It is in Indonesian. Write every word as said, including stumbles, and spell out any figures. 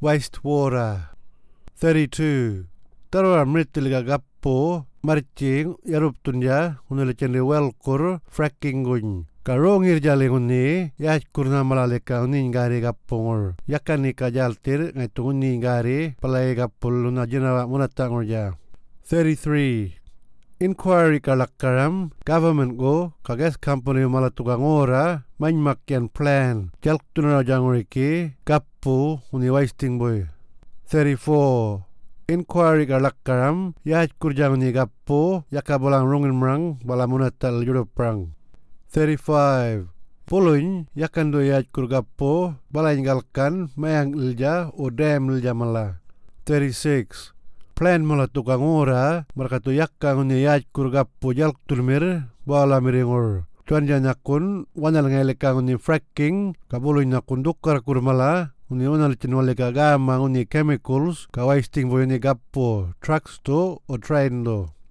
wastewater. thirty-two. Tarwa mritiliga gappo marching yaruptunja unele chende welkur fracking gun. Karongir jaling unni yach kurna malaleka unni ngari gappongor. Yakani kajaltir ngaitu unni ngari palai gappul una jena munatangorja. thirty-three. Inquiry kalakaram government go kages company malatukang ora manmakyan plan jalk tunara jangoriki kappu uni wasting boy. thirty-four. Inquiry kalakaram yach kurjang ni kappu yakabolang rungin merang balamunatal yuroprang. thirty-five. Puluin yakan do yach kurgappo balanggalkan mayang ilja o dam ilja mala. thirty-six. Plan mula tukang ora markatu yakang ni yaj kurgappo jalk tulmir bala miringor. Tuan janakun wanal ngelekang ni fracking kabuluin nakun dukar kurmala uni wanal chinwale kagama uni chemicals ka wasting boy ni gappo trucks to o train do.